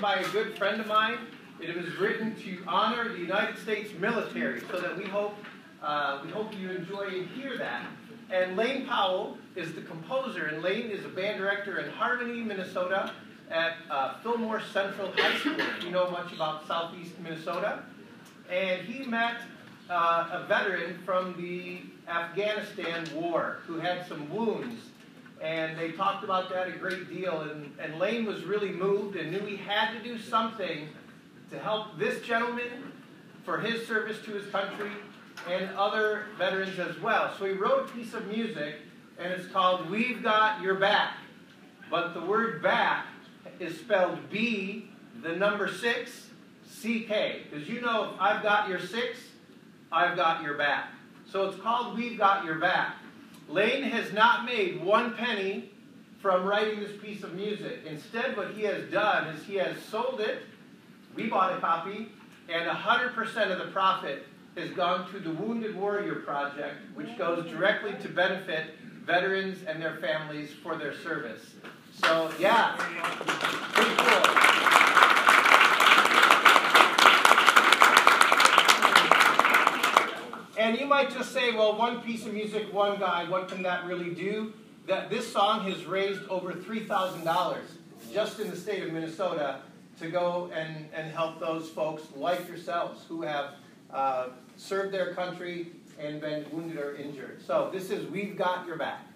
by a good friend of mine. It was written to honor the United States military, so that we hope you enjoy and hear that. And Lane Powell is the composer, and Lane is a band director in Harmony, Minnesota, at Fillmore Central High School, if you know much about southeast Minnesota. And he met a veteran from the Afghanistan war who had some wounds. And they talked about that a great deal. And Lane was really moved and knew he had to do something to help this gentleman for his service to his country and other veterans as well. So he wrote a piece of music, and it's called We've Got Your Back. But the word back is spelled B, the number 6, C-K. Because you know, if I've got your 6, I've got your back. So it's called We've Got Your Back. Lane has not made 1 penny from writing this piece of music. Instead, what he has done is he has sold it. We bought a copy, and 100% of the profit has gone to the Wounded Warrior Project, which goes directly to benefit veterans and their families for their service. So, yeah, pretty cool. And you might just say, well, 1 piece of music, 1 guy, what can that really do? That this song has raised over $3,000 just in the state of Minnesota to go and help those folks like yourselves who have served their country and been wounded or injured. So this is We've Got Your Back.